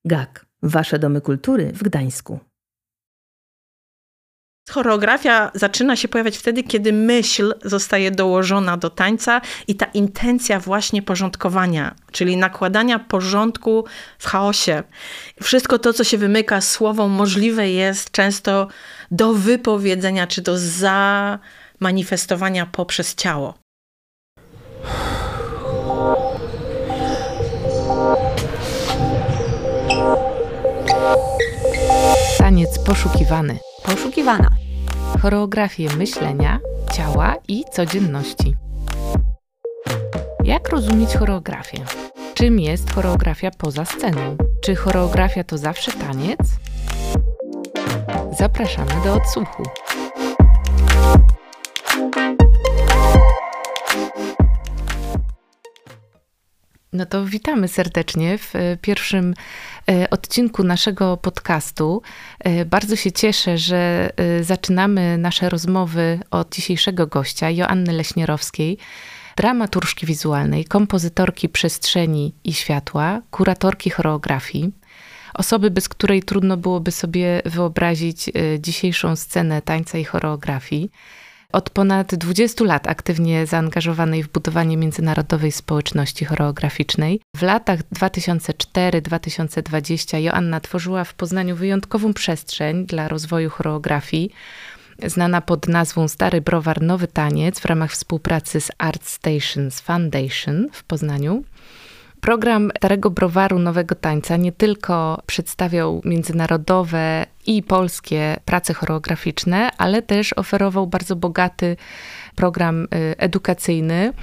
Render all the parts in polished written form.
GAK. Wasze domy kultury w Gdańsku. Choreografia zaczyna się pojawiać wtedy, kiedy myśl zostaje dołożona do tańca i ta intencja właśnie porządkowania, czyli nakładania porządku w chaosie. Wszystko to, co się wymyka słowom, możliwe jest często do wypowiedzenia czy do zamanifestowania poprzez ciało. Taniec poszukiwany. Poszukiwana. Choreografię myślenia, ciała i codzienności. Jak rozumieć choreografię? Czym jest choreografia poza sceną? Czy choreografia to zawsze taniec? Zapraszamy do odsłuchu. No to witamy serdecznie w pierwszym odcinku naszego podcastu. Bardzo się cieszę, że zaczynamy nasze rozmowy od dzisiejszego gościa, Joanny Leśnierowskiej, dramaturżki wizualnej, kompozytorki przestrzeni i światła, kuratorki choreografii. Osoby, bez której trudno byłoby sobie wyobrazić dzisiejszą scenę tańca i choreografii. Od ponad 20 lat aktywnie zaangażowanej w budowanie międzynarodowej społeczności choreograficznej. W latach 2004-2020 Joanna tworzyła w Poznaniu wyjątkową przestrzeń dla rozwoju choreografii, znana pod nazwą Stary Browar Nowy Taniec w ramach współpracy z Art Stations Foundation w Poznaniu. Program Starego Browaru Nowego Tańca nie tylko przedstawiał międzynarodowe i polskie prace choreograficzne, ale też oferował bardzo bogaty program edukacyjny.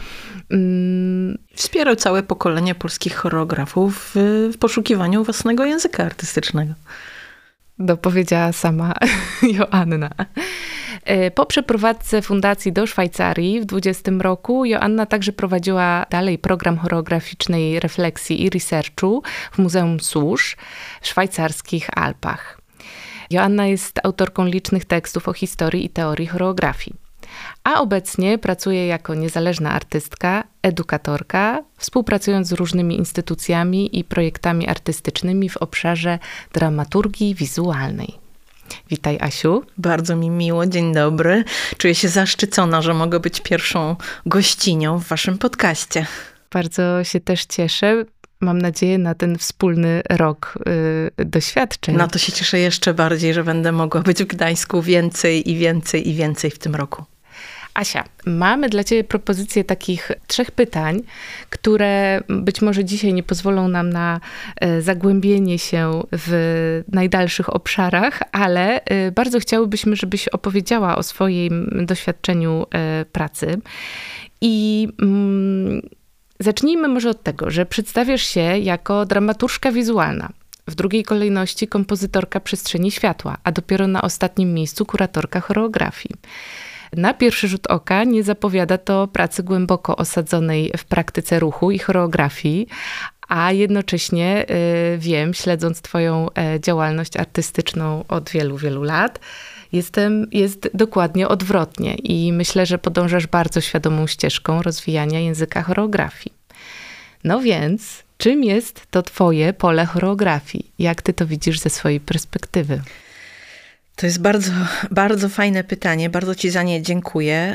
Wspierał całe pokolenie polskich choreografów w poszukiwaniu własnego języka artystycznego. Dopowiedziała sama Joanna. Po przeprowadzce fundacji do Szwajcarii w 2020 roku Joanna także prowadziła dalej program choreograficznej refleksji i researchu w Muzeum Służ w szwajcarskich Alpach. Joanna jest autorką licznych tekstów o historii i teorii choreografii, a obecnie pracuje jako niezależna artystka, edukatorka, współpracując z różnymi instytucjami i projektami artystycznymi w obszarze dramaturgii wizualnej. Witaj, Asiu. Bardzo mi miło, dzień dobry. Czuję się zaszczycona, że mogę być pierwszą gościnią w waszym podcaście. Bardzo się też cieszę. Mam nadzieję na ten wspólny rok doświadczeń. Na to się cieszę jeszcze bardziej, że będę mogła być w Gdańsku więcej w tym roku. Asia, mamy dla ciebie propozycję takich 3 pytań, które być może dzisiaj nie pozwolą nam na zagłębienie się w najdalszych obszarach, ale bardzo chciałybyśmy, żebyś opowiedziała o swoim doświadczeniu pracy. I zacznijmy może od tego, że przedstawiasz się jako dramaturżka wizualna. W drugiej kolejności kompozytorka przestrzeni światła, a dopiero na ostatnim miejscu kuratorka choreografii. Na pierwszy rzut oka nie zapowiada to pracy głęboko osadzonej w praktyce ruchu i choreografii, a jednocześnie wiem, śledząc twoją działalność artystyczną od wielu, wielu lat, jest dokładnie odwrotnie i myślę, że podążasz bardzo świadomą ścieżką rozwijania języka choreografii. No więc, czym jest to twoje pole choreografii? Jak ty to widzisz ze swojej perspektywy? To jest bardzo, bardzo fajne pytanie. Bardzo ci za nie dziękuję.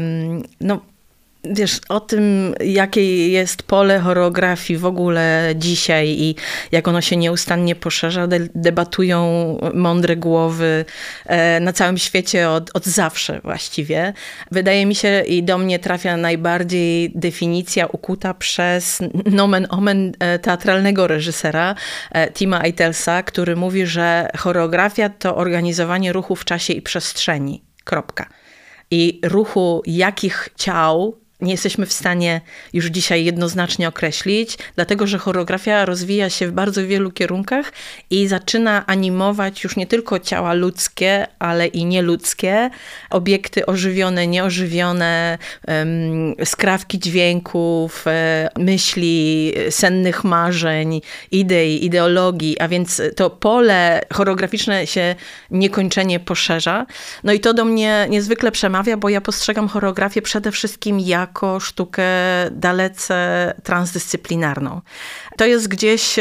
Wiesz, o tym, jakie jest pole choreografii w ogóle dzisiaj i jak ono się nieustannie poszerza, debatują mądre głowy na całym świecie od zawsze właściwie. Wydaje mi się i do mnie trafia najbardziej definicja ukuta przez nomen omen teatralnego reżysera Tima Eitelsa, który mówi, że choreografia to organizowanie ruchu w czasie i przestrzeni. Kropka. I ruchu jakich ciał nie jesteśmy w stanie już dzisiaj jednoznacznie określić, dlatego że choreografia rozwija się w bardzo wielu kierunkach i zaczyna animować już nie tylko ciała ludzkie, ale i nieludzkie, obiekty ożywione, nieożywione, skrawki dźwięków, myśli, sennych marzeń, idei, ideologii, a więc to pole choreograficzne się niekończenie poszerza. No i to do mnie niezwykle przemawia, bo ja postrzegam choreografię przede wszystkim jako sztukę dalece transdyscyplinarną. To jest gdzieś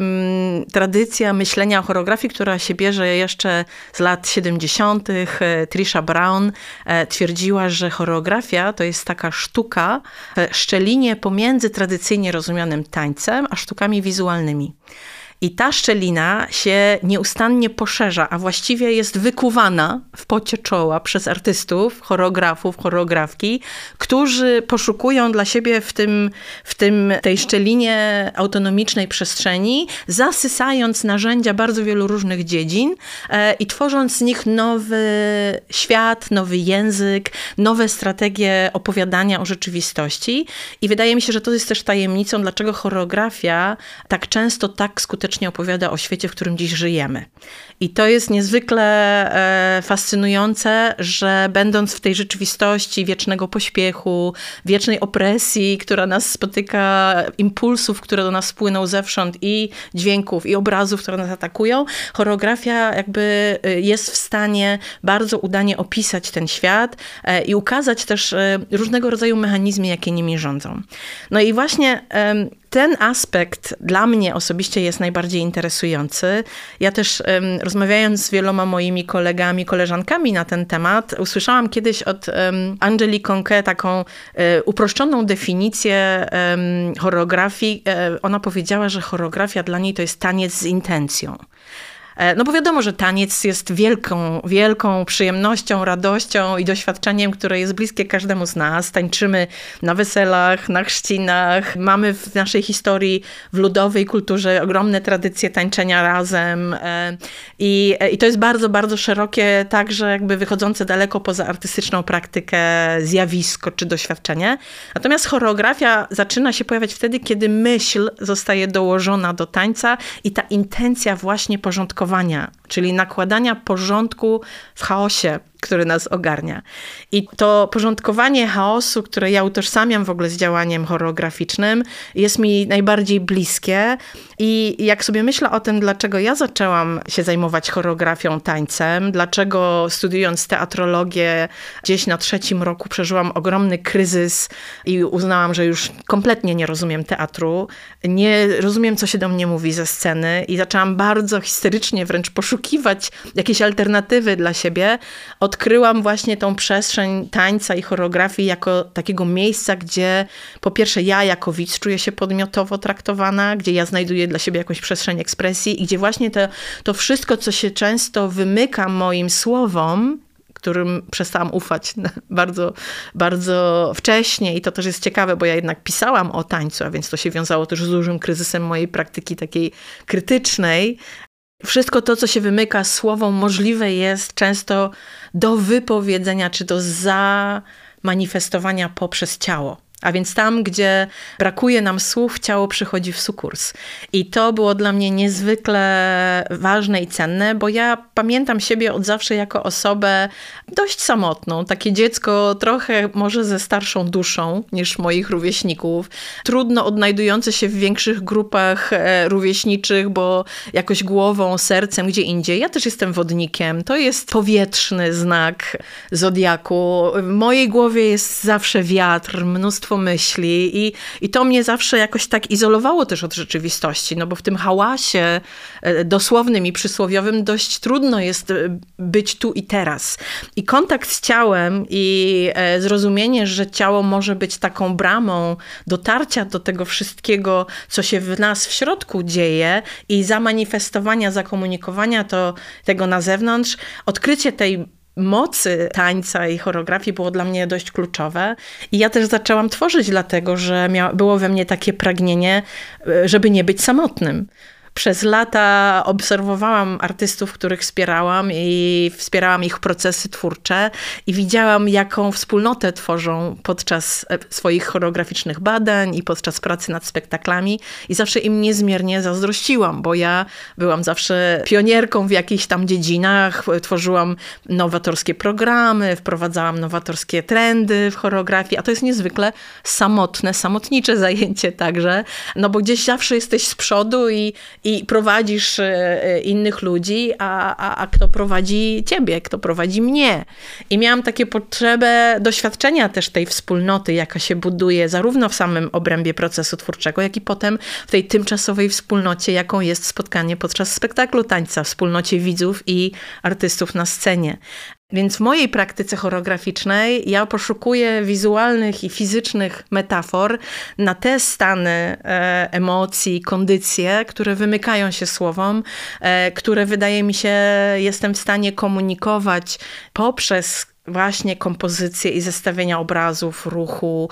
tradycja myślenia o choreografii, która się bierze jeszcze z lat 70. Trisha Brown twierdziła, że choreografia to jest taka sztuka, szczelinie pomiędzy tradycyjnie rozumianym tańcem, a sztukami wizualnymi. I ta szczelina się nieustannie poszerza, a właściwie jest wykuwana w pocie czoła przez artystów, choreografów, choreografki, którzy poszukują dla siebie w tej szczelinie autonomicznej przestrzeni, zasysając narzędzia bardzo wielu różnych dziedzin i tworząc z nich nowy świat, nowy język, nowe strategie opowiadania o rzeczywistości. I wydaje mi się, że to jest też tajemnicą, dlaczego choreografia tak często, tak skutecznie opowiada o świecie, w którym dziś żyjemy. I to jest niezwykle fascynujące, że będąc w tej rzeczywistości wiecznego pośpiechu, wiecznej opresji, która nas spotyka, impulsów, które do nas płyną zewsząd i dźwięków, i obrazów, które nas atakują, choreografia jakby jest w stanie bardzo udanie opisać ten świat i ukazać też różnego rodzaju mechanizmy, jakie nimi rządzą. No i właśnie ten aspekt dla mnie osobiście jest najbardziej interesujący. Ja też rozmawiając z wieloma moimi kolegami, koleżankami na ten temat, usłyszałam kiedyś od Angeli Conquet taką uproszczoną definicję choreografii. Ona powiedziała, że choreografia dla niej to jest taniec z intencją. No bo wiadomo, że taniec jest wielką przyjemnością, radością i doświadczeniem, które jest bliskie każdemu z nas. Tańczymy na weselach, na chrzcinach. Mamy w naszej historii, w ludowej kulturze ogromne tradycje tańczenia razem. I to jest bardzo, bardzo szerokie, także jakby wychodzące daleko poza artystyczną praktykę zjawisko czy doświadczenie. Natomiast choreografia zaczyna się pojawiać wtedy, kiedy myśl zostaje dołożona do tańca i ta intencja właśnie porządkowania, czyli nakładania porządku w chaosie, który nas ogarnia. I to porządkowanie chaosu, które ja utożsamiam w ogóle z działaniem choreograficznym, jest mi najbardziej bliskie. I jak sobie myślę o tym, dlaczego ja zaczęłam się zajmować choreografią, tańcem, dlaczego studiując teatrologię gdzieś na 3. roku przeżyłam ogromny kryzys i uznałam, że już kompletnie nie rozumiem teatru, nie rozumiem, co się do mnie mówi ze sceny i zaczęłam bardzo histerycznie wręcz poszukiwać jakiejś alternatywy dla siebie. Odkryłam właśnie tą przestrzeń tańca i choreografii jako takiego miejsca, gdzie po pierwsze ja jako widz czuję się podmiotowo traktowana, gdzie ja znajduję dla siebie jakąś przestrzeń ekspresji i gdzie właśnie to wszystko, co się często wymyka moim słowom, którym przestałam ufać bardzo, bardzo wcześnie i to też jest ciekawe, bo ja jednak pisałam o tańcu, a więc to się wiązało też z dużym kryzysem mojej praktyki takiej krytycznej. Wszystko to, co się wymyka słowom, możliwe jest często do wypowiedzenia, czy do zamanifestowania poprzez ciało. A więc tam, gdzie brakuje nam słów, ciało przychodzi w sukurs. I to było dla mnie niezwykle ważne i cenne, bo ja pamiętam siebie od zawsze jako osobę dość samotną. Takie dziecko trochę może ze starszą duszą niż moich rówieśników. Trudno odnajdujące się w większych grupach rówieśniczych, bo jakoś głową, sercem gdzie indziej. Ja też jestem wodnikiem. To jest powietrzny znak zodiaku. W mojej głowie jest zawsze wiatr, mnóstwo myśli i to mnie zawsze jakoś tak izolowało też od rzeczywistości, no bo w tym hałasie dosłownym i przysłowiowym dość trudno jest być tu i teraz. I kontakt z ciałem i zrozumienie, że ciało może być taką bramą dotarcia do tego wszystkiego, co się w nas w środku dzieje i zamanifestowania, zakomunikowania tego na zewnątrz, odkrycie tej mocy tańca i choreografii było dla mnie dość kluczowe. I ja też zaczęłam tworzyć dlatego, że było we mnie takie pragnienie, żeby nie być samotnym. Przez lata obserwowałam artystów, których wspierałam i wspierałam ich procesy twórcze i widziałam, jaką wspólnotę tworzą podczas swoich choreograficznych badań i podczas pracy nad spektaklami i zawsze im niezmiernie zazdrościłam, bo ja byłam zawsze pionierką w jakichś tam dziedzinach, tworzyłam nowatorskie programy, wprowadzałam nowatorskie trendy w choreografii, a to jest niezwykle samotnicze zajęcie także, no bo gdzieś zawsze jesteś z przodu i i prowadzisz innych ludzi, a kto prowadzi ciebie, kto prowadzi mnie. I miałam takie potrzebę doświadczenia też tej wspólnoty, jaka się buduje zarówno w samym obrębie procesu twórczego, jak i potem w tej tymczasowej wspólnocie, jaką jest spotkanie podczas spektaklu tańca, wspólnocie widzów i artystów na scenie. Więc w mojej praktyce choreograficznej ja poszukuję wizualnych i fizycznych metafor na te stany emocji, kondycje, które wymykają się słowom, które wydaje mi się jestem w stanie komunikować poprzez właśnie kompozycję i zestawienia obrazów, ruchu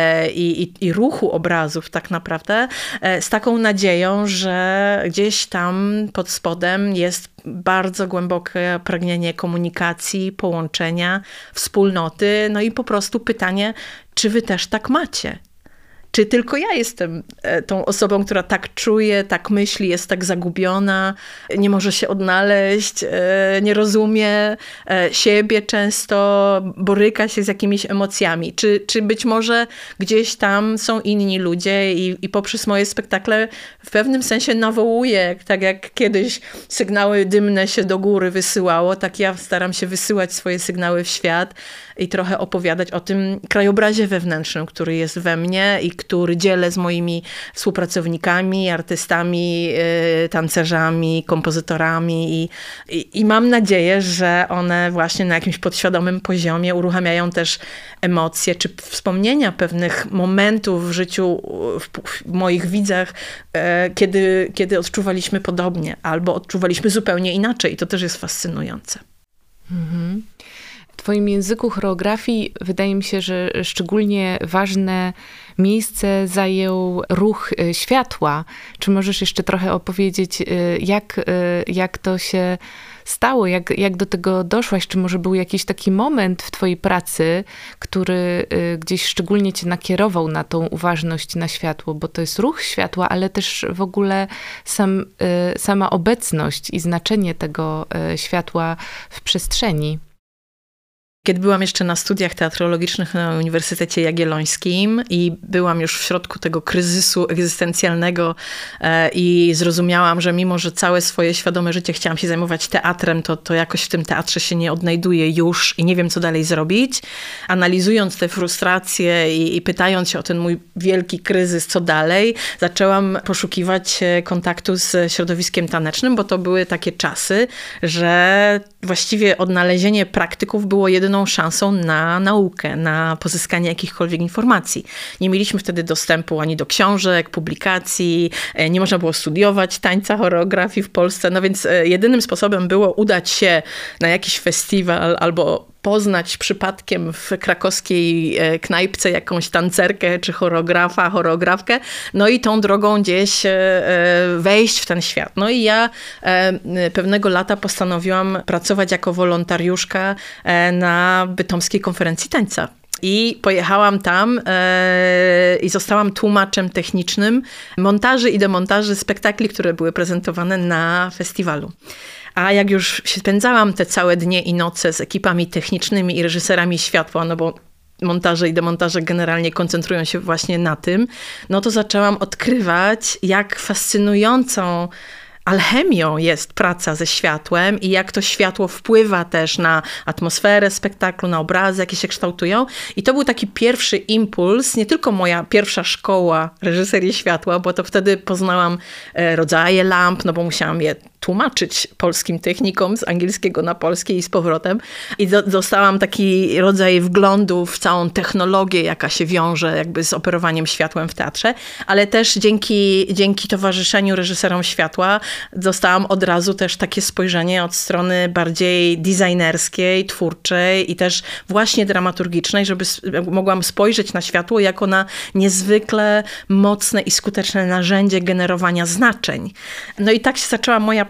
i ruchu obrazów tak naprawdę, z taką nadzieją, że gdzieś tam pod spodem jest bardzo głębokie pragnienie komunikacji, połączenia, wspólnoty, no i po prostu pytanie, czy wy też tak macie? Czy tylko ja jestem tą osobą, która tak czuje, tak myśli, jest tak zagubiona, nie może się odnaleźć, nie rozumie siebie często, boryka się z jakimiś emocjami? Czy być może gdzieś tam są inni ludzie i poprzez moje spektakle w pewnym sensie nawołuję, tak jak kiedyś sygnały dymne się do góry wysyłało, tak ja staram się wysyłać swoje sygnały w świat i trochę opowiadać o tym krajobrazie wewnętrznym, który jest we mnie i który dzielę z moimi współpracownikami, artystami, tancerzami, kompozytorami i mam nadzieję, że one właśnie na jakimś podświadomym poziomie uruchamiają też emocje czy wspomnienia pewnych momentów w życiu w moich widzach, kiedy odczuwaliśmy podobnie albo odczuwaliśmy zupełnie inaczej i to też jest fascynujące. Mhm. W twoim języku choreografii wydaje mi się, że szczególnie ważne miejsce zajął ruch światła. Czy możesz jeszcze trochę opowiedzieć, jak to się stało, jak do tego doszłaś? Czy może był jakiś taki moment w twojej pracy, który gdzieś szczególnie cię nakierował na tą uważność na światło? Bo to jest ruch światła, ale też w ogóle sama obecność i znaczenie tego światła w przestrzeni. Kiedy byłam jeszcze na studiach teatrologicznych na Uniwersytecie Jagiellońskim i byłam już w środku tego kryzysu egzystencjalnego i zrozumiałam, że mimo, że całe swoje świadome życie chciałam się zajmować teatrem, to jakoś w tym teatrze się nie odnajduję już i nie wiem, co dalej zrobić. Analizując te frustracje i pytając się o ten mój wielki kryzys, co dalej, zaczęłam poszukiwać kontaktu z środowiskiem tanecznym, bo to były takie czasy, że właściwie odnalezienie praktyków było jedyną szansą na naukę, na pozyskanie jakichkolwiek informacji. Nie mieliśmy wtedy dostępu ani do książek, publikacji, nie można było studiować tańca, choreografii w Polsce, no więc jedynym sposobem było udać się na jakiś festiwal albo poznać przypadkiem w krakowskiej knajpce jakąś tancerkę czy choreografkę, no i tą drogą gdzieś wejść w ten świat. No i ja pewnego lata postanowiłam pracować jako wolontariuszka na Bytomskiej Konferencji Tańca. I pojechałam tam i zostałam tłumaczem technicznym montaży i demontaży spektakli, które były prezentowane na festiwalu. A jak już spędzałam te całe dnie i noce z ekipami technicznymi i reżyserami światła, no bo montaże i demontaże generalnie koncentrują się właśnie na tym, no to zaczęłam odkrywać, jak fascynującą alchemią jest praca ze światłem i jak to światło wpływa też na atmosferę spektaklu, na obrazy, jakie się kształtują. I to był taki pierwszy impuls, nie tylko moja pierwsza szkoła reżyserii światła, bo to wtedy poznałam rodzaje lamp, no bo musiałam je tłumaczyć polskim technikom z angielskiego na polski i z powrotem. I dostałam taki rodzaj wglądu w całą technologię, jaka się wiąże jakby z operowaniem światłem w teatrze, ale też dzięki towarzyszeniu reżyserom światła dostałam od razu też takie spojrzenie od strony bardziej designerskiej, twórczej i też właśnie dramaturgicznej, żeby mogłam spojrzeć na światło jako na niezwykle mocne i skuteczne narzędzie generowania znaczeń. No i tak się zaczęła moja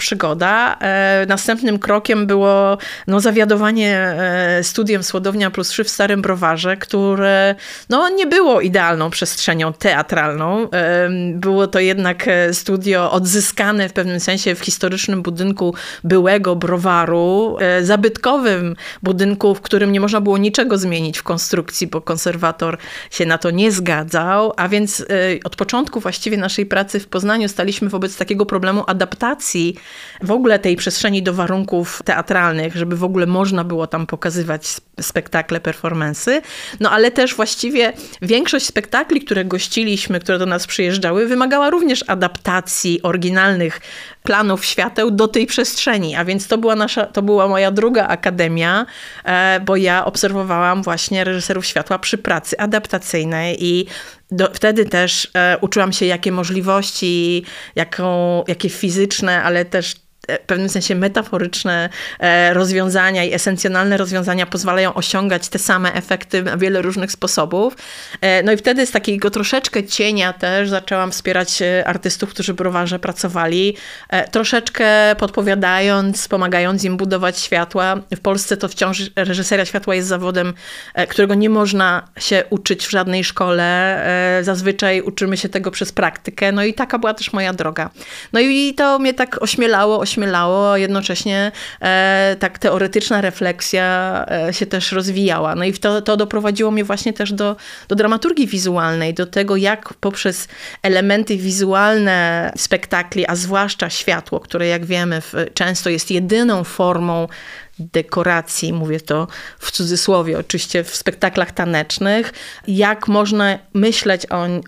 przygoda. Następnym krokiem było zawiadowanie studiem Słodownia +3 w Starym Browarze, które nie było idealną przestrzenią teatralną. Było to jednak studio odzyskane w pewnym sensie w historycznym budynku byłego browaru, zabytkowym budynku, w którym nie można było niczego zmienić w konstrukcji, bo konserwator się na to nie zgadzał, a więc od początku właściwie naszej pracy w Poznaniu staliśmy wobec takiego problemu adaptacji w ogóle tej przestrzeni do warunków teatralnych, żeby w ogóle można było tam pokazywać spektakle, performansy, ale też właściwie większość spektakli, które gościliśmy, które do nas przyjeżdżały, wymagała również adaptacji oryginalnych planów świateł do tej przestrzeni, a więc to była moja druga akademia, bo ja obserwowałam właśnie reżyserów światła przy pracy adaptacyjnej i wtedy też uczyłam się, jakie możliwości, jakie fizyczne, ale też w pewnym sensie metaforyczne rozwiązania i esencjonalne rozwiązania pozwalają osiągać te same efekty na wiele różnych sposobów. I wtedy z takiego troszeczkę cienia też zaczęłam wspierać artystów, którzy w browarze pracowali, troszeczkę podpowiadając, pomagając im budować światła. W Polsce to wciąż reżyseria światła jest zawodem, którego nie można się uczyć w żadnej szkole. Zazwyczaj uczymy się tego przez praktykę. I taka była też moja droga. I to mnie tak ośmielało, jednocześnie tak teoretyczna refleksja się też rozwijała. I to doprowadziło mnie właśnie też do dramaturgii wizualnej, do tego, jak poprzez elementy wizualne spektakli, a zwłaszcza światło, które jak wiemy często jest jedyną formą dekoracji, mówię to w cudzysłowie, oczywiście w spektaklach tanecznych, jak można myśleć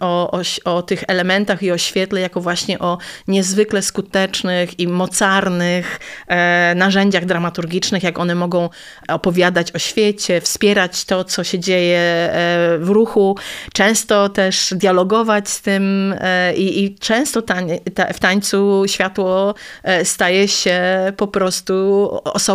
o tych elementach i o świetle jako właśnie o niezwykle skutecznych i mocarnych narzędziach dramaturgicznych, jak one mogą opowiadać o świecie, wspierać to, co się dzieje w ruchu, często też dialogować z tym i często w tańcu światło staje się po prostu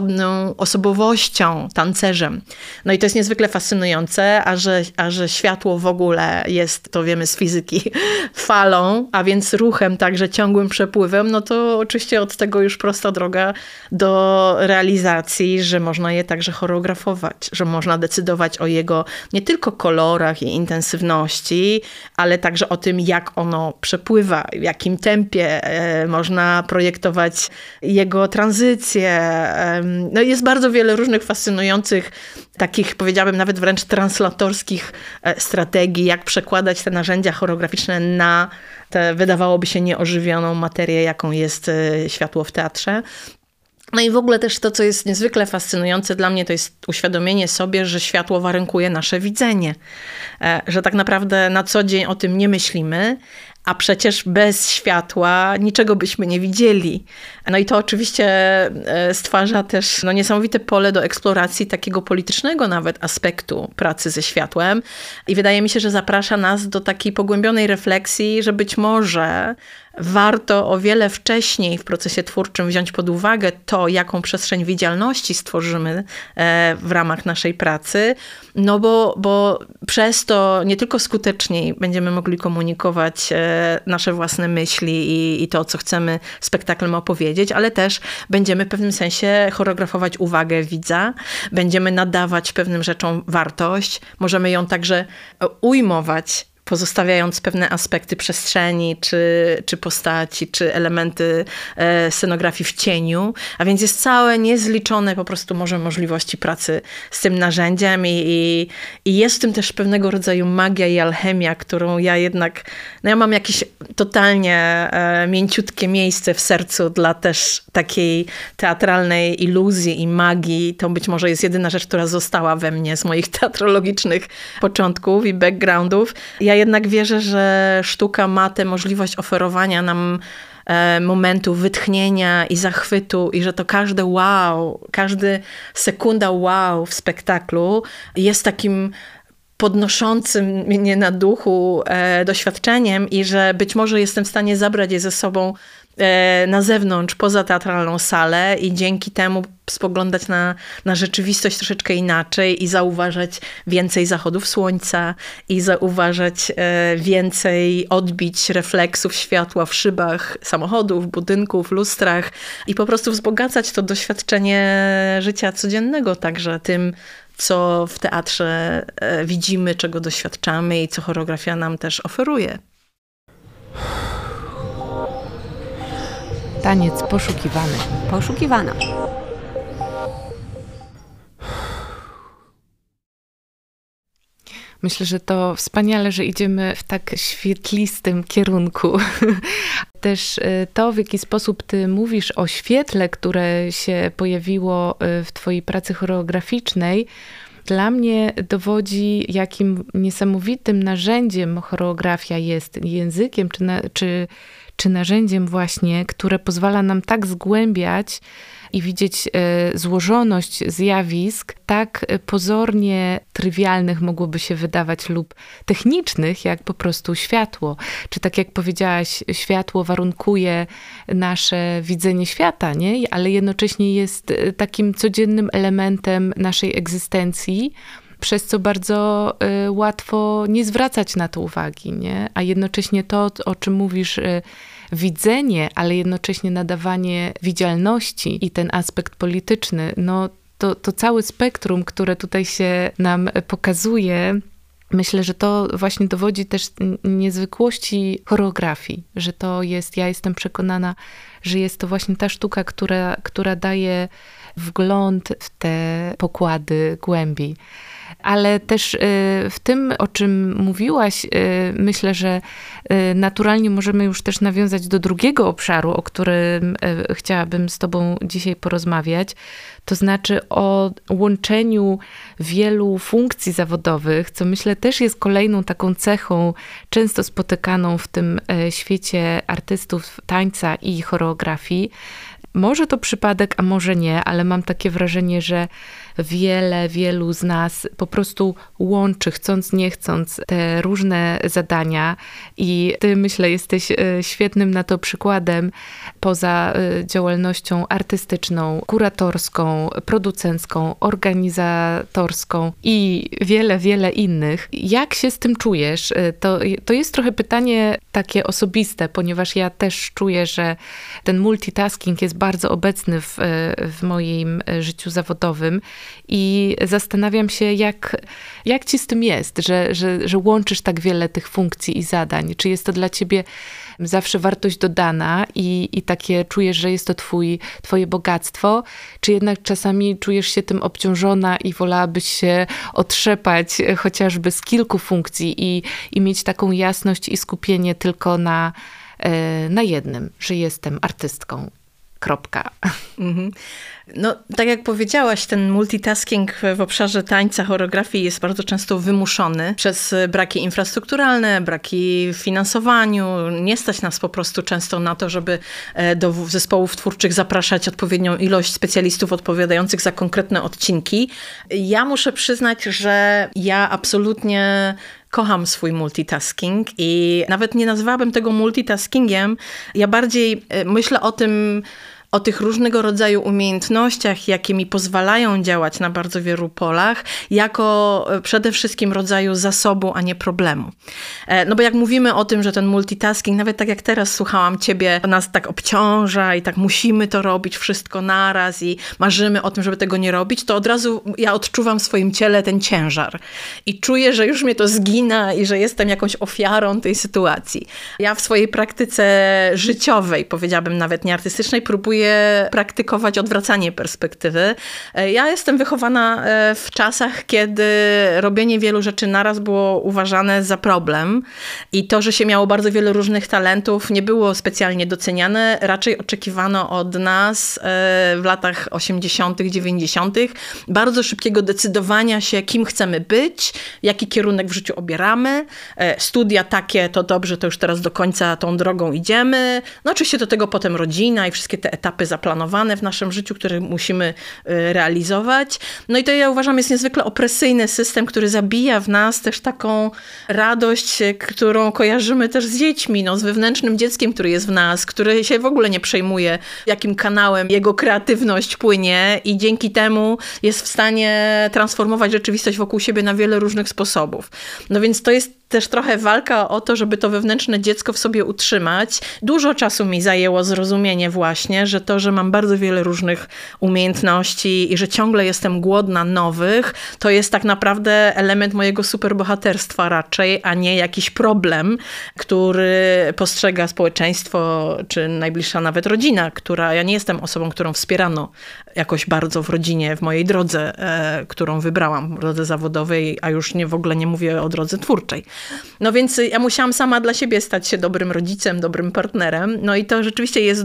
osobowością, tancerzem. I to jest niezwykle fascynujące, a że światło w ogóle jest, to wiemy z fizyki, falą, a więc ruchem, także ciągłym przepływem, to oczywiście od tego już prosta droga do realizacji, że można je także choreografować, że można decydować o jego nie tylko kolorach i intensywności, ale także o tym, jak ono przepływa, w jakim tempie można projektować jego tranzycje. Jest bardzo wiele różnych fascynujących, takich powiedziałabym nawet wręcz translatorskich strategii, jak przekładać te narzędzia choreograficzne na tę wydawałoby się nieożywioną materię, jaką jest światło w teatrze. I w ogóle też to, co jest niezwykle fascynujące dla mnie, to jest uświadomienie sobie, że światło warunkuje nasze widzenie. Że tak naprawdę na co dzień o tym nie myślimy, a przecież bez światła niczego byśmy nie widzieli. I to oczywiście stwarza też niesamowite pole do eksploracji takiego politycznego nawet aspektu pracy ze światłem. I wydaje mi się, że zaprasza nas do takiej pogłębionej refleksji, że być może warto o wiele wcześniej w procesie twórczym wziąć pod uwagę to, jaką przestrzeń widzialności stworzymy w ramach naszej pracy, bo przez to nie tylko skuteczniej będziemy mogli komunikować nasze własne myśli i to, co chcemy spektaklem opowiedzieć, ale też będziemy w pewnym sensie choreografować uwagę widza, będziemy nadawać pewnym rzeczom wartość, możemy ją także ujmować, pozostawiając pewne aspekty przestrzeni, czy postaci, czy elementy scenografii w cieniu. A więc jest całe niezliczone po prostu możliwości pracy z tym narzędziem i jest w tym też pewnego rodzaju magia i alchemia, którą ja jednak, ja mam jakieś totalnie mięciutkie miejsce w sercu dla też takiej teatralnej iluzji i magii. To być może jest jedyna rzecz, która została we mnie z moich teatrologicznych początków i backgroundów. Ja jednak wierzę, że sztuka ma tę możliwość oferowania nam momentu wytchnienia i zachwytu i że to każde wow, każdy sekunda wow w spektaklu jest takim podnoszącym mnie na duchu doświadczeniem i że być może jestem w stanie zabrać je ze sobą na zewnątrz, poza teatralną salę i dzięki temu spoglądać na rzeczywistość troszeczkę inaczej i zauważać więcej zachodów słońca i zauważać więcej odbić, refleksów światła w szybach samochodów, budynków, lustrach i po prostu wzbogacać to doświadczenie życia codziennego także tym, co w teatrze widzimy, czego doświadczamy i co choreografia nam też oferuje. Taniec poszukiwany. Poszukiwana. Myślę, że to wspaniale, że idziemy w tak świetlistym kierunku. Też to, w jaki sposób ty mówisz o świetle, które się pojawiło w twojej pracy choreograficznej, dla mnie dowodzi, jakim niesamowitym narzędziem choreografia jest, językiem czy narzędziem właśnie, które pozwala nam tak zgłębiać i widzieć złożoność zjawisk tak pozornie trywialnych mogłoby się wydawać lub technicznych, jak po prostu światło. Czy tak jak powiedziałaś, światło warunkuje nasze widzenie świata, nie? Ale jednocześnie jest takim codziennym elementem naszej egzystencji, przez co bardzo łatwo nie zwracać na to uwagi, nie? A jednocześnie to, o czym mówisz, widzenie, ale jednocześnie nadawanie widzialności i ten aspekt polityczny, no to całe spektrum, które tutaj się nam pokazuje, myślę, że to właśnie dowodzi też niezwykłości choreografii, że to jest, ja jestem przekonana, że jest to właśnie ta sztuka, która daje wgląd w te pokłady głębi. Ale też w tym, o czym mówiłaś, myślę, że naturalnie możemy już też nawiązać do drugiego obszaru, o którym chciałabym z tobą dzisiaj porozmawiać. To znaczy o łączeniu wielu funkcji zawodowych, co myślę też jest kolejną taką cechą często spotykaną w tym świecie artystów tańca i choreografii. Może to przypadek, a może nie, ale mam takie wrażenie, że wielu z nas po prostu łączy, chcąc, nie chcąc, te różne zadania i ty, myślę, jesteś świetnym na to przykładem poza działalnością artystyczną, kuratorską, producencką, organizatorską i wiele innych. Jak się z tym czujesz? To jest trochę pytanie takie osobiste, ponieważ ja też czuję, że ten multitasking jest bardzo obecny w moim życiu zawodowym i zastanawiam się, jak ci z tym jest, że łączysz tak wiele tych funkcji i zadań. Czy jest to dla ciebie zawsze wartość dodana i takie czujesz, że jest to twoje bogactwo, czy jednak czasami czujesz się tym obciążona i wolałabyś się otrzepać chociażby z kilku funkcji i mieć taką jasność i skupienie tylko na jednym, że jestem artystką. Kropka. No, tak jak powiedziałaś, ten multitasking w obszarze tańca, choreografii jest bardzo często wymuszony przez braki infrastrukturalne, braki w finansowaniu. Nie stać nas po prostu często na to, żeby do zespołów twórczych zapraszać odpowiednią ilość specjalistów odpowiadających za konkretne odcinki. Ja muszę przyznać, że ja absolutnie kocham swój multitasking i nawet nie nazwałabym tego multitaskingiem. Ja bardziej myślę o tych różnego rodzaju umiejętnościach, jakie mi pozwalają działać na bardzo wielu polach, jako przede wszystkim rodzaju zasobu, a nie problemu. No bo jak mówimy o tym, że ten multitasking, nawet tak jak teraz słuchałam ciebie, nas tak obciąża i tak musimy to robić wszystko naraz i marzymy o tym, żeby tego nie robić, to od razu ja odczuwam w swoim ciele ten ciężar i czuję, że już mnie to zgina i że jestem jakąś ofiarą tej sytuacji. Ja w swojej praktyce życiowej, powiedziałabym nawet nie artystycznej, próbuję praktykować odwracanie perspektywy. Ja jestem wychowana w czasach, kiedy robienie wielu rzeczy naraz było uważane za problem i to, że się miało bardzo wiele różnych talentów, nie było specjalnie doceniane. Raczej oczekiwano od nas w latach 80., 90. bardzo szybkiego decydowania się, kim chcemy być, jaki kierunek w życiu obieramy. Studia takie, to dobrze, to już teraz do końca tą drogą idziemy. No oczywiście do tego potem rodzina i wszystkie te etapy etapy zaplanowane w naszym życiu, które musimy realizować. No i to ja uważam jest niezwykle opresyjny system, który zabija w nas też taką radość, którą kojarzymy też z dziećmi, z wewnętrznym dzieckiem, który jest w nas, który się w ogóle nie przejmuje, jakim kanałem jego kreatywność płynie i dzięki temu jest w stanie transformować rzeczywistość wokół siebie na wiele różnych sposobów. No więc to jest też trochę walka o to, żeby to wewnętrzne dziecko w sobie utrzymać. Dużo czasu mi zajęło zrozumienie właśnie, że to, że mam bardzo wiele różnych umiejętności i że ciągle jestem głodna nowych, to jest tak naprawdę element mojego superbohaterstwa raczej, a nie jakiś problem, który postrzega społeczeństwo, czy najbliższa nawet rodzina, ja nie jestem osobą, którą wspierano jakoś bardzo w rodzinie, w mojej drodze, którą wybrałam, w drodze zawodowej, a już w ogóle nie mówię o drodze twórczej. No więc ja musiałam sama dla siebie stać się dobrym rodzicem, dobrym partnerem. No i to rzeczywiście jest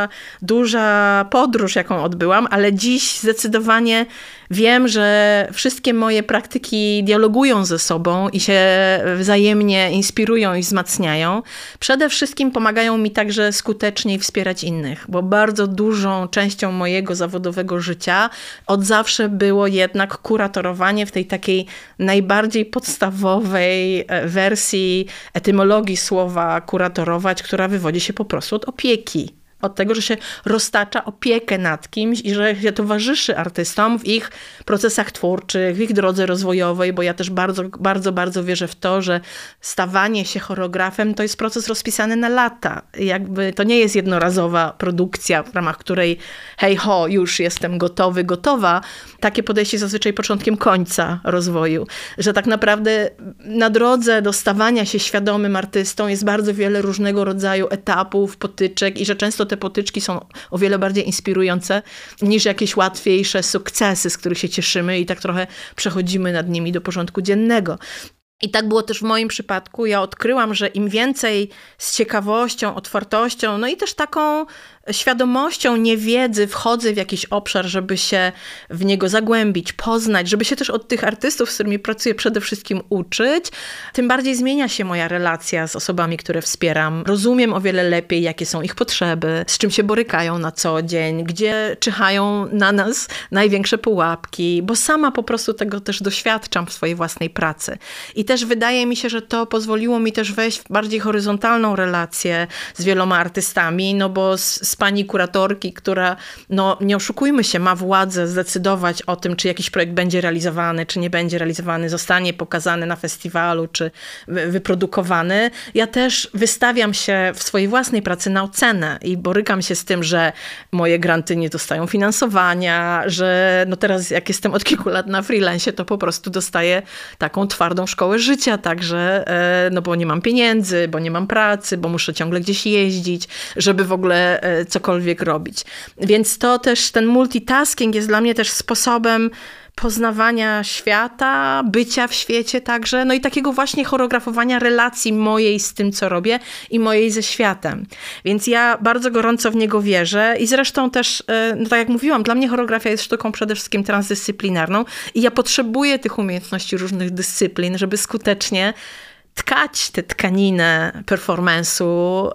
duża podróż, jaką odbyłam, ale dziś zdecydowanie wiem, że wszystkie moje praktyki dialogują ze sobą i się wzajemnie inspirują i wzmacniają. Przede wszystkim pomagają mi także skuteczniej wspierać innych, bo bardzo dużą częścią mojego zawodowego życia od zawsze było jednak kuratorowanie w tej takiej najbardziej podstawowej wersji etymologii słowa kuratorować, która wywodzi się po prostu od opieki. Od tego, że się roztacza opiekę nad kimś i że się towarzyszy artystom w ich procesach twórczych, w ich drodze rozwojowej, bo ja też bardzo wierzę w to, że stawanie się choreografem to jest proces rozpisany na lata. Jakby to nie jest jednorazowa produkcja, w ramach której hej ho, już jestem gotowy, gotowa. Takie podejście zazwyczaj początkiem końca rozwoju. Że tak naprawdę na drodze do stawania się świadomym artystą jest bardzo wiele różnego rodzaju etapów, potyczek i że często te potyczki są o wiele bardziej inspirujące niż jakieś łatwiejsze sukcesy, z których się cieszymy i tak trochę przechodzimy nad nimi do porządku dziennego. I tak było też w moim przypadku. Ja odkryłam, że im więcej z ciekawością, otwartością, no i też taką świadomością niewiedzy wchodzę w jakiś obszar, żeby się w niego zagłębić, poznać, żeby się też od tych artystów, z którymi pracuję, przede wszystkim uczyć, tym bardziej zmienia się moja relacja z osobami, które wspieram. Rozumiem o wiele lepiej, jakie są ich potrzeby, z czym się borykają na co dzień, gdzie czyhają na nas największe pułapki, bo sama po prostu tego też doświadczam w swojej własnej pracy. I też wydaje mi się, że to pozwoliło mi też wejść w bardziej horyzontalną relację z wieloma artystami, no bo z pani kuratorki, która, no nie oszukujmy się, ma władzę zdecydować o tym, czy jakiś projekt będzie realizowany, czy nie będzie realizowany, zostanie pokazany na festiwalu, czy wyprodukowany. Ja też wystawiam się w swojej własnej pracy na ocenę i borykam się z tym, że moje granty nie dostają finansowania, że no teraz jak jestem od kilku lat na freelancie, to po prostu dostaję taką twardą szkołę życia, także no bo nie mam pieniędzy, bo nie mam pracy, bo muszę ciągle gdzieś jeździć, żeby w ogóle cokolwiek robić. Więc to też, ten multitasking jest dla mnie też sposobem poznawania świata, bycia w świecie także, no i takiego właśnie choreografowania relacji mojej z tym, co robię i mojej ze światem. Więc ja bardzo gorąco w niego wierzę i zresztą też, no tak jak mówiłam, dla mnie choreografia jest sztuką przede wszystkim transdyscyplinarną i ja potrzebuję tych umiejętności różnych dyscyplin, żeby skutecznie tkać tę tkaninę performance'u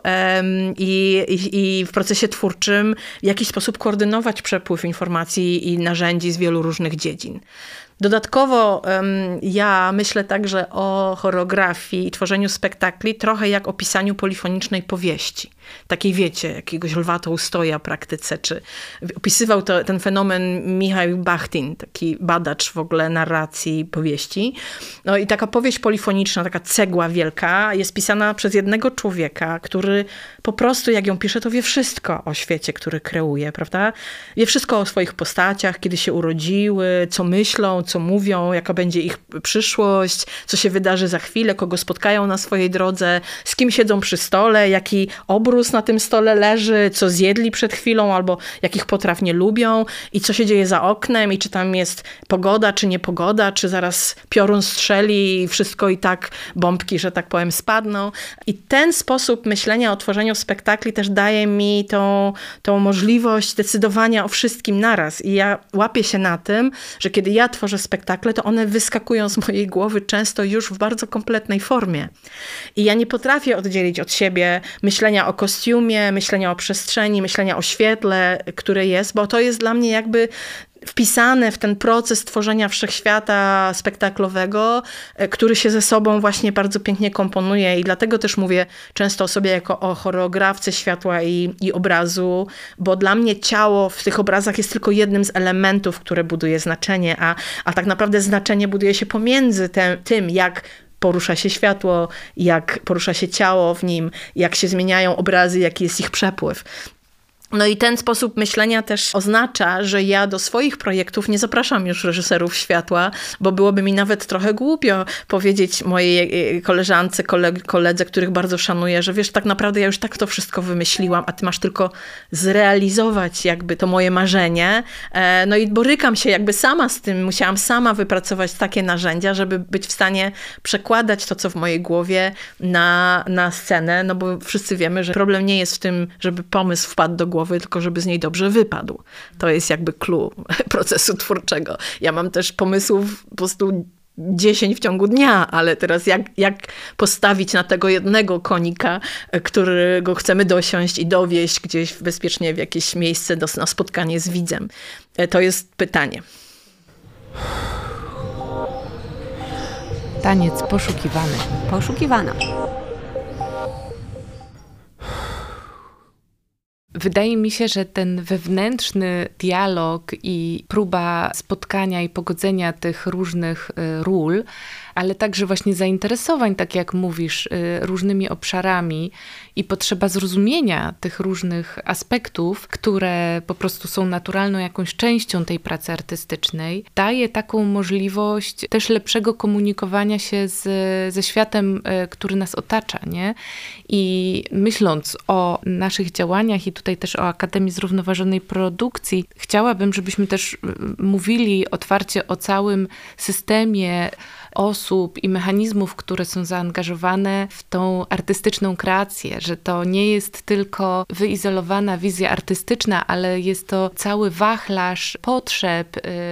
i w procesie twórczym w jakiś sposób koordynować przepływ informacji i narzędzi z wielu różnych dziedzin. Dodatkowo ja myślę także o choreografii i tworzeniu spektakli trochę jak o pisaniu polifonicznej powieści. Takiej wiecie, jakiegoś Lwa Tołstoja praktyce, czy opisywał ten fenomen Michał Bachtin, taki badacz w ogóle narracji powieści. No i taka powieść polifoniczna, taka cegła wielka jest pisana przez jednego człowieka, który po prostu jak ją pisze, to wie wszystko o świecie, który kreuje, prawda? Wie wszystko o swoich postaciach, kiedy się urodziły, co myślą, co mówią, jaka będzie ich przyszłość, co się wydarzy za chwilę, kogo spotkają na swojej drodze, z kim siedzą przy stole, jaki obrus na tym stole leży, co zjedli przed chwilą, albo jakich potraw nie lubią i co się dzieje za oknem i czy tam jest pogoda, czy niepogoda, czy zaraz piorun strzeli i wszystko i tak bombki, że tak powiem, spadną. I ten sposób myślenia o tworzeniu spektakli też daje mi tą możliwość decydowania o wszystkim naraz. I ja łapię się na tym, że kiedy ja tworzę tworzę spektakle, to one wyskakują z mojej głowy często już w bardzo kompletnej formie. I ja nie potrafię oddzielić od siebie myślenia o kostiumie, myślenia o przestrzeni, myślenia o świetle, które jest, bo to jest dla mnie jakby wpisane w ten proces tworzenia wszechświata spektaklowego, który się ze sobą właśnie bardzo pięknie komponuje i dlatego też mówię często o sobie jako o choreografce światła i obrazu, bo dla mnie ciało w tych obrazach jest tylko jednym z elementów, które buduje znaczenie, a tak naprawdę znaczenie buduje się pomiędzy tym, jak porusza się światło, jak porusza się ciało w nim, jak się zmieniają obrazy, jaki jest ich przepływ. No i ten sposób myślenia też oznacza, że ja do swoich projektów nie zapraszam już reżyserów światła, bo byłoby mi nawet trochę głupio powiedzieć mojej koleżance, koledze, których bardzo szanuję, że wiesz, tak naprawdę ja już tak to wszystko wymyśliłam, a ty masz tylko zrealizować jakby to moje marzenie. No i borykam się jakby sama z tym, musiałam sama wypracować takie narzędzia, żeby być w stanie przekładać to, co w mojej głowie na scenę, no bo wszyscy wiemy, że problem nie jest w tym, żeby pomysł wpadł do głowy, tylko żeby z niej dobrze wypadł. To jest jakby clue procesu twórczego. Ja mam też pomysłów po prostu 10 w ciągu dnia, ale teraz jak postawić na tego jednego konika, którego chcemy dosiąść i dowieść gdzieś bezpiecznie w jakieś miejsce na spotkanie z widzem. To jest pytanie. Taniec poszukiwany. Poszukiwana. Wydaje mi się, że ten wewnętrzny dialog i próba spotkania i pogodzenia tych różnych ról, ale także właśnie zainteresowań, tak jak mówisz, różnymi obszarami i potrzeba zrozumienia tych różnych aspektów, które po prostu są naturalną jakąś częścią tej pracy artystycznej, daje taką możliwość też lepszego komunikowania się ze światem, który nas otacza, nie? I myśląc o naszych działaniach i tutaj też o Akademii Zrównoważonej Produkcji, chciałabym, żebyśmy też mówili otwarcie o całym systemie osób i mechanizmów, które są zaangażowane w tą artystyczną kreację, że to nie jest tylko wyizolowana wizja artystyczna, ale jest to cały wachlarz potrzeb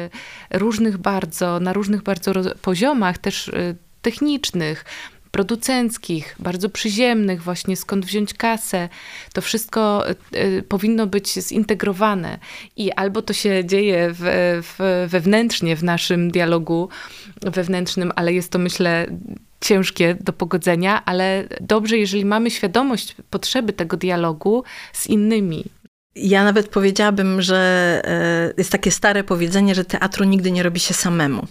na różnych bardzo poziomach, też technicznych, producenckich, bardzo przyziemnych, właśnie skąd wziąć kasę. To wszystko powinno być zintegrowane i albo to się dzieje wewnętrznie w naszym dialogu wewnętrznym, ale jest to, myślę, ciężkie do pogodzenia, ale dobrze, jeżeli mamy świadomość potrzeby tego dialogu z innymi. Ja nawet powiedziałabym, że jest takie stare powiedzenie, że teatru nigdy nie robi się samemu.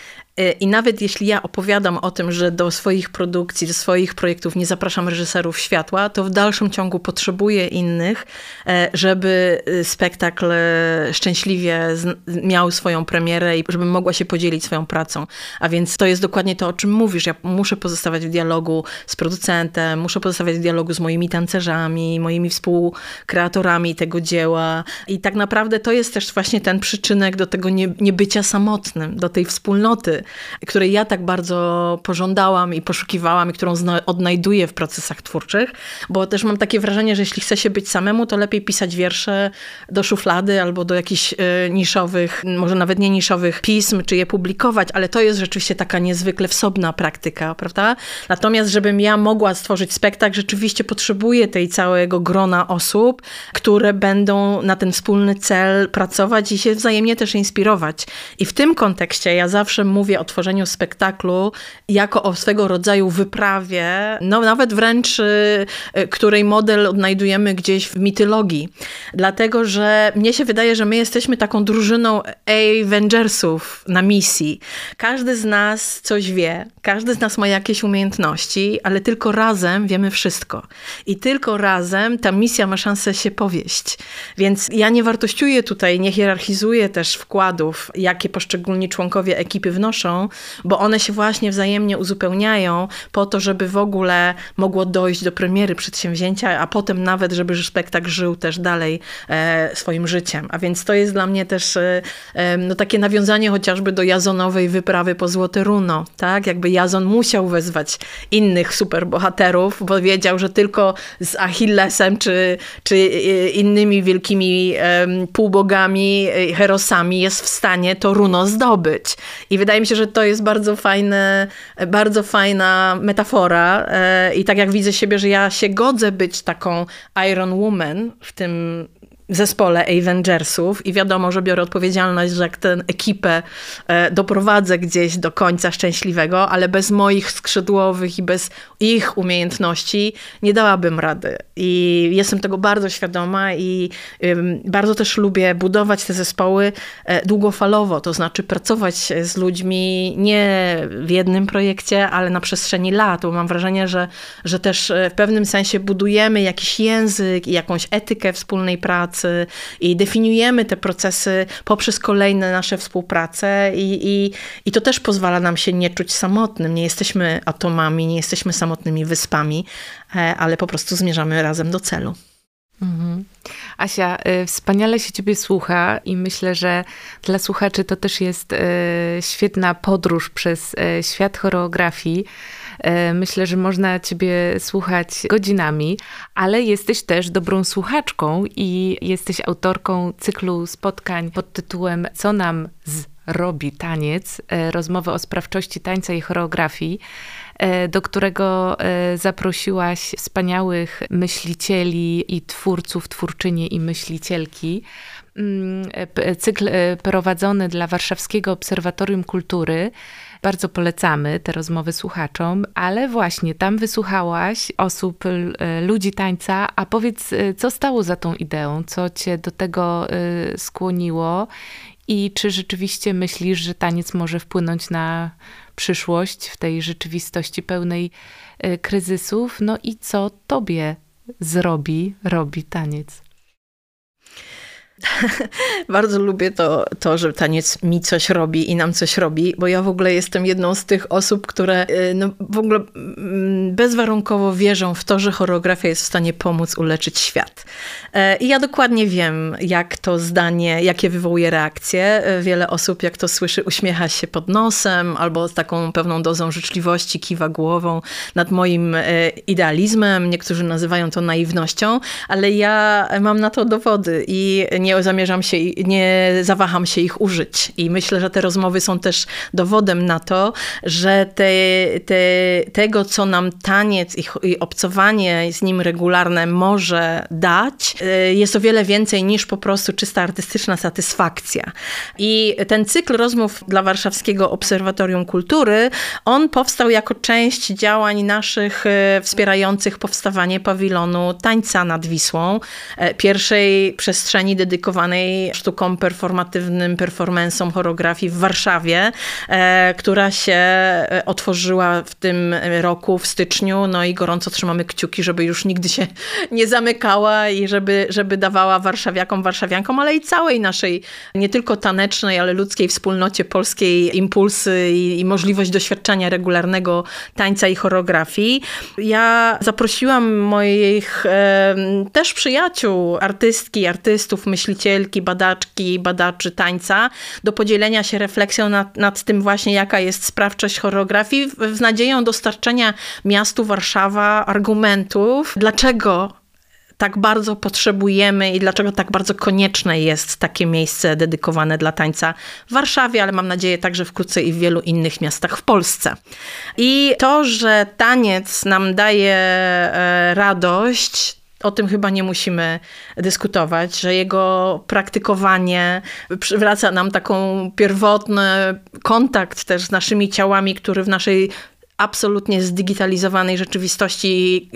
I nawet jeśli ja opowiadam o tym, że do swoich produkcji, do swoich projektów nie zapraszam reżyserów światła, to w dalszym ciągu potrzebuję innych, żeby spektakl szczęśliwie miał swoją premierę i żebym mogła się podzielić swoją pracą. A więc to jest dokładnie to, o czym mówisz. Ja muszę pozostawać w dialogu z producentem, muszę pozostawać w dialogu z moimi tancerzami, moimi współkreatorami tego dzieła. I tak naprawdę to jest też właśnie ten przyczynek do tego niebycia samotnym, do tej wspólnoty, której ja tak bardzo pożądałam i poszukiwałam i którą odnajduję w procesach twórczych, bo też mam takie wrażenie, że jeśli chce się być samemu, to lepiej pisać wiersze do szuflady albo do jakichś niszowych, może nawet nie niszowych pism, czy je publikować, ale to jest rzeczywiście taka niezwykle wsobna praktyka, prawda? Natomiast żebym ja mogła stworzyć spektakl, rzeczywiście potrzebuję tej całego grona osób, które będą na ten wspólny cel pracować i się wzajemnie też inspirować. I w tym kontekście ja zawsze mówię o tworzeniu spektaklu jako o swego rodzaju wyprawie, no nawet wręcz której model odnajdujemy gdzieś w mitologii. Dlatego, że mnie się wydaje, że my jesteśmy taką drużyną Avengersów na misji. Każdy z nas coś wie, każdy z nas ma jakieś umiejętności, ale tylko razem wiemy wszystko. I tylko razem ta misja ma szansę się powieść. Więc ja nie wartościuję tutaj, nie hierarchizuję też wkładów, jakie poszczególni członkowie ekipy wnoszą, łączą, bo one się właśnie wzajemnie uzupełniają po to, żeby w ogóle mogło dojść do premiery przedsięwzięcia, a potem nawet, żeby spektakl żył też dalej swoim życiem. A więc to jest dla mnie też takie nawiązanie chociażby do Jazonowej wyprawy po Złote Runo. Tak? Jakby Jazon musiał wezwać innych superbohaterów, bo wiedział, że tylko z Achillesem czy innymi wielkimi półbogami, herosami jest w stanie to runo zdobyć. I wydaje mi się, że to jest bardzo fajna metafora. I tak jak widzę siebie, że ja się godzę być taką Iron Woman w tym zespole Avengersów i wiadomo, że biorę odpowiedzialność, że jak tę ekipę doprowadzę gdzieś do końca szczęśliwego, ale bez moich skrzydłowych i bez ich umiejętności nie dałabym rady. I jestem tego bardzo świadoma i bardzo też lubię budować te zespoły długofalowo, to znaczy pracować z ludźmi nie w jednym projekcie, ale na przestrzeni lat, bo mam wrażenie, że też w pewnym sensie budujemy jakiś język i jakąś etykę wspólnej pracy i definiujemy te procesy poprzez kolejne nasze współprace i to też pozwala nam się nie czuć samotnym. Nie jesteśmy atomami, nie jesteśmy samotnymi wyspami, ale po prostu zmierzamy razem do celu. Mhm. Asia, wspaniale się ciebie słucha i myślę, że dla słuchaczy to też jest świetna podróż przez świat choreografii. Myślę, że można ciebie słuchać godzinami, ale jesteś też dobrą słuchaczką i jesteś autorką cyklu spotkań pod tytułem Co nam zrobi taniec? Rozmowy o sprawczości tańca i choreografii, do którego zaprosiłaś wspaniałych myślicieli i twórców, twórczynie i myślicielki. Cykl prowadzony dla Warszawskiego Obserwatorium Kultury. Bardzo polecamy te rozmowy słuchaczom, ale właśnie tam wysłuchałaś osób, ludzi tańca, a powiedz, co stało za tą ideą, co cię do tego skłoniło i czy rzeczywiście myślisz, że taniec może wpłynąć na przyszłość w tej rzeczywistości pełnej kryzysów, no i co tobie robi taniec? Bardzo lubię to, że taniec mi coś robi i nam coś robi, bo ja w ogóle jestem jedną z tych osób, które w ogóle bezwarunkowo wierzą w to, że choreografia jest w stanie pomóc uleczyć świat. I ja dokładnie wiem, jak to zdanie, jakie wywołuje reakcje. Wiele osób, jak to słyszy, uśmiecha się pod nosem albo z taką pewną dozą życzliwości kiwa głową nad moim idealizmem. Niektórzy nazywają to naiwnością, ale ja mam na to dowody i nie zawaham się ich użyć. I myślę, że te rozmowy są też dowodem na to, że tego, co nam taniec i obcowanie z nim regularne może dać, jest o wiele więcej niż po prostu czysta artystyczna satysfakcja. I ten cykl rozmów dla Warszawskiego Obserwatorium Kultury, on powstał jako część działań naszych wspierających powstawanie pawilonu Tańca nad Wisłą, pierwszej przestrzeni dedykowanej sztukom performatywnym, performanceom choreografii w Warszawie, która się otworzyła w tym roku, w styczniu, no i gorąco trzymamy kciuki, żeby już nigdy się nie zamykała i żeby dawała warszawiankom, ale i całej naszej, nie tylko tanecznej, ale ludzkiej wspólnocie polskiej impulsy i możliwość doświadczania regularnego tańca i choreografii. Ja zaprosiłam moich też przyjaciół, artystów, myślicielki, badaczy tańca do podzielenia się refleksją nad tym właśnie, jaka jest sprawczość choreografii z nadzieją dostarczenia miastu Warszawa argumentów, dlaczego tak bardzo potrzebujemy i dlaczego tak bardzo konieczne jest takie miejsce dedykowane dla tańca w Warszawie, ale mam nadzieję także wkrótce i w wielu innych miastach w Polsce. I to, że taniec nam daje radość, o tym chyba nie musimy dyskutować, że jego praktykowanie przywraca nam taką pierwotny kontakt też z naszymi ciałami, który w naszej absolutnie zdigitalizowanej rzeczywistości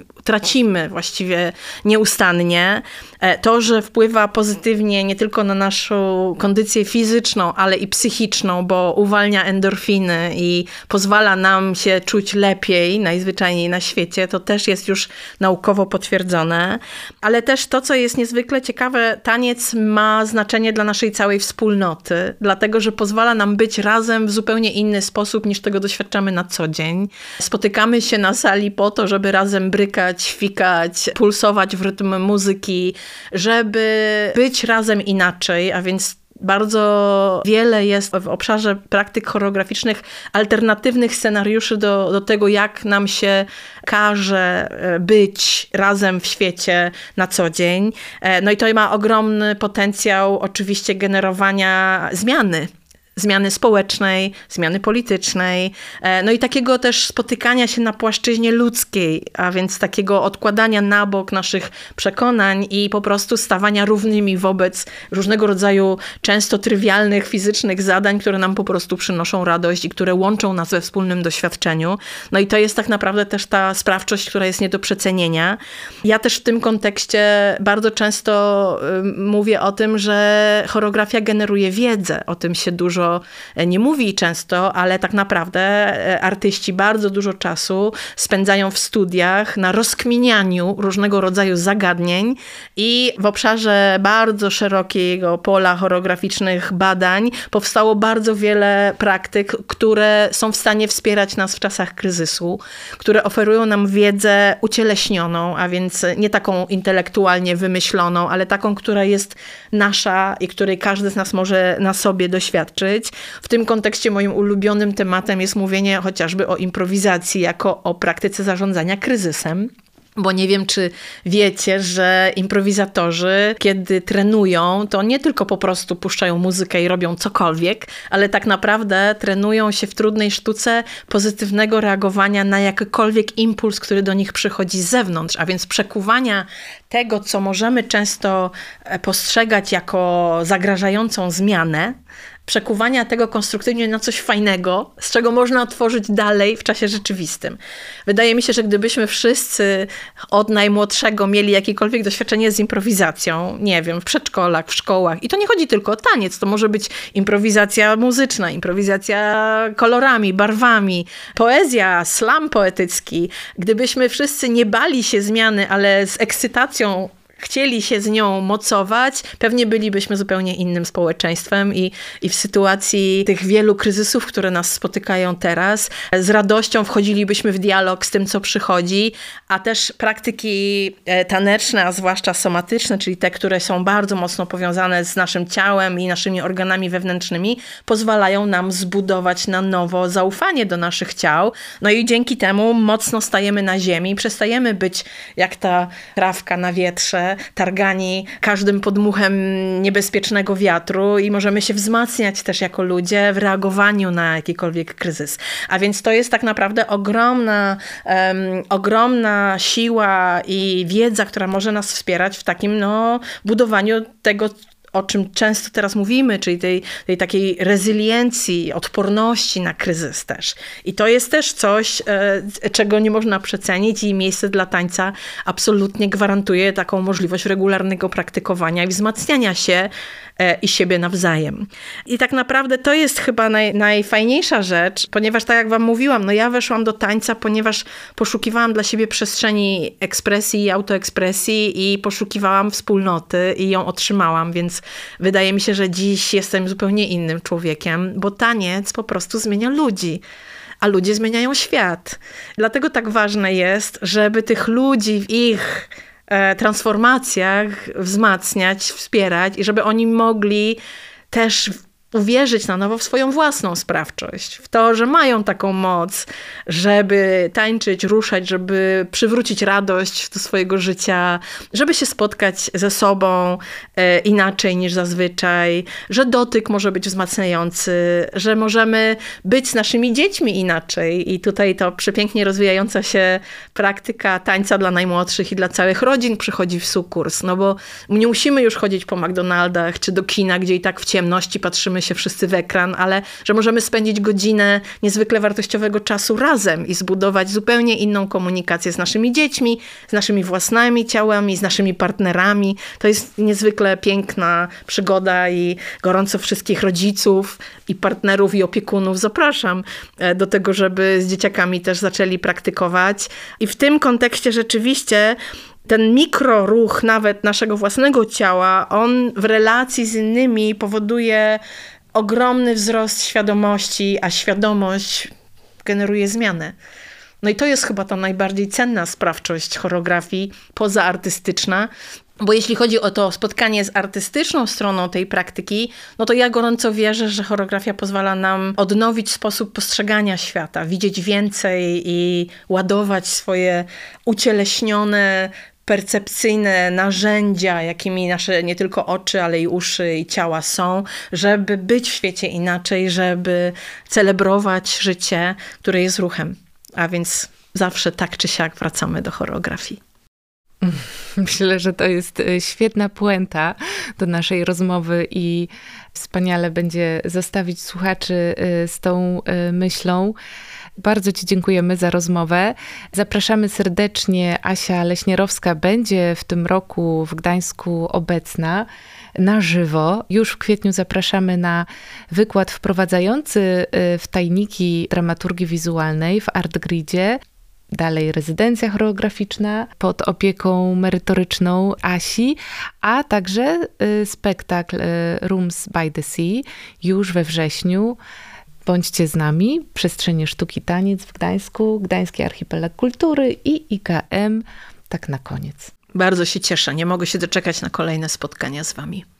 tracimy właściwie nieustannie. To, że wpływa pozytywnie nie tylko na naszą kondycję fizyczną, ale i psychiczną, bo uwalnia endorfiny i pozwala nam się czuć lepiej, najzwyczajniej na świecie, to też jest już naukowo potwierdzone. Ale też to, co jest niezwykle ciekawe, taniec ma znaczenie dla naszej całej wspólnoty, dlatego, że pozwala nam być razem w zupełnie inny sposób, niż tego doświadczamy na co dzień. Spotykamy się na sali po to, żeby razem brykać, świkać, pulsować w rytm muzyki, żeby być razem inaczej, a więc bardzo wiele jest w obszarze praktyk choreograficznych alternatywnych scenariuszy do tego, jak nam się każe być razem w świecie na co dzień. No i to ma ogromny potencjał oczywiście generowania zmiany społecznej, zmiany politycznej, no i takiego też spotykania się na płaszczyźnie ludzkiej, a więc takiego odkładania na bok naszych przekonań i po prostu stawania równymi wobec różnego rodzaju często trywialnych fizycznych zadań, które nam po prostu przynoszą radość i które łączą nas we wspólnym doświadczeniu. No i to jest tak naprawdę też ta sprawczość, która jest nie do przecenienia. Ja też w tym kontekście bardzo często mówię o tym, że choreografia generuje wiedzę. O tym się dużo nie mówi często, ale tak naprawdę artyści bardzo dużo czasu spędzają w studiach na rozkminianiu różnego rodzaju zagadnień i w obszarze bardzo szerokiego pola choreograficznych badań powstało bardzo wiele praktyk, które są w stanie wspierać nas w czasach kryzysu, które oferują nam wiedzę ucieleśnioną, a więc nie taką intelektualnie wymyśloną, ale taką, która jest nasza i której każdy z nas może na sobie doświadczyć. W tym kontekście moim ulubionym tematem jest mówienie chociażby o improwizacji jako o praktyce zarządzania kryzysem. Bo nie wiem, czy wiecie, że improwizatorzy, kiedy trenują, to nie tylko po prostu puszczają muzykę i robią cokolwiek, ale tak naprawdę trenują się w trudnej sztuce pozytywnego reagowania na jakikolwiek impuls, który do nich przychodzi z zewnątrz, a więc przekuwania tego, co możemy często postrzegać jako zagrażającą zmianę, przekuwania tego konstruktywnie na coś fajnego, z czego można otworzyć dalej w czasie rzeczywistym. Wydaje mi się, że gdybyśmy wszyscy od najmłodszego mieli jakiekolwiek doświadczenie z improwizacją, nie wiem, w przedszkolach, w szkołach, i to nie chodzi tylko o taniec, to może być improwizacja muzyczna, improwizacja kolorami, barwami, poezja, slam poetycki. Gdybyśmy wszyscy nie bali się zmiany, ale z ekscytacją chcieli się z nią mocować, pewnie bylibyśmy zupełnie innym społeczeństwem i w sytuacji tych wielu kryzysów, które nas spotykają teraz, z radością wchodzilibyśmy w dialog z tym, co przychodzi, a też praktyki taneczne, a zwłaszcza somatyczne, czyli te, które są bardzo mocno powiązane z naszym ciałem i naszymi organami wewnętrznymi, pozwalają nam zbudować na nowo zaufanie do naszych ciał. No i dzięki temu mocno stajemy na ziemi, przestajemy być jak ta trawka na wietrze, targani każdym podmuchem niebezpiecznego wiatru i możemy się wzmacniać też jako ludzie w reagowaniu na jakikolwiek kryzys. A więc to jest tak naprawdę ogromna siła i wiedza, która może nas wspierać w takim budowaniu tego, o czym często teraz mówimy, czyli tej takiej rezyliencji, odporności na kryzys też. I to jest też coś, czego nie można przecenić i miejsce dla tańca absolutnie gwarantuje taką możliwość regularnego praktykowania i wzmacniania się i siebie nawzajem. I tak naprawdę to jest chyba najfajniejsza rzecz, ponieważ tak jak wam mówiłam, ja weszłam do tańca, ponieważ poszukiwałam dla siebie przestrzeni ekspresji i autoekspresji i poszukiwałam wspólnoty i ją otrzymałam, więc wydaje mi się, że dziś jestem zupełnie innym człowiekiem, bo taniec po prostu zmienia ludzi. A ludzie zmieniają świat. Dlatego tak ważne jest, żeby tych ludzi w ich transformacjach wzmacniać, wspierać i żeby oni mogli też uwierzyć na nowo w swoją własną sprawczość, w to, że mają taką moc, żeby tańczyć, ruszać, żeby przywrócić radość do swojego życia, żeby się spotkać ze sobą inaczej niż zazwyczaj, że dotyk może być wzmacniający, że możemy być z naszymi dziećmi inaczej. I tutaj to przepięknie rozwijająca się praktyka tańca dla najmłodszych i dla całych rodzin przychodzi w sukurs, bo nie musimy już chodzić po McDonaldach czy do kina, gdzie i tak w ciemności patrzymy patrzymy się wszyscy w ekran, ale że możemy spędzić godzinę niezwykle wartościowego czasu razem i zbudować zupełnie inną komunikację z naszymi dziećmi, z naszymi własnymi ciałami, z naszymi partnerami. To jest niezwykle piękna przygoda i gorąco wszystkich rodziców i partnerów i opiekunów zapraszam do tego, żeby z dzieciakami też zaczęli praktykować. I w tym kontekście rzeczywiście ten mikroruch nawet naszego własnego ciała, on w relacji z innymi powoduje ogromny wzrost świadomości, a świadomość generuje zmianę. No i to jest chyba ta najbardziej cenna sprawczość choreografii pozaartystyczna, bo jeśli chodzi o to spotkanie z artystyczną stroną tej praktyki, no to ja gorąco wierzę, że choreografia pozwala nam odnowić sposób postrzegania świata, widzieć więcej i ładować swoje ucieleśnione, percepcyjne narzędzia, jakimi nasze nie tylko oczy, ale i uszy i ciała są, żeby być w świecie inaczej, żeby celebrować życie, które jest ruchem. A więc zawsze tak czy siak wracamy do choreografii. Myślę, że to jest świetna puenta do naszej rozmowy i wspaniale będzie zostawić słuchaczy z tą myślą. Bardzo Ci dziękujemy za rozmowę. Zapraszamy serdecznie. Asia Leśnierowska będzie w tym roku w Gdańsku obecna na żywo. Już w kwietniu zapraszamy na wykład wprowadzający w tajniki dramaturgii wizualnej w ArtGridzie. Dalej rezydencja choreograficzna pod opieką merytoryczną Asi, a także spektakl Rooms by the Sea już we wrześniu. Bądźcie z nami. Przestrzenie Sztuki Taniec w Gdańsku, Gdański Archipelag Kultury i IKM. Tak na koniec. Bardzo się cieszę. Nie mogę się doczekać na kolejne spotkania z wami.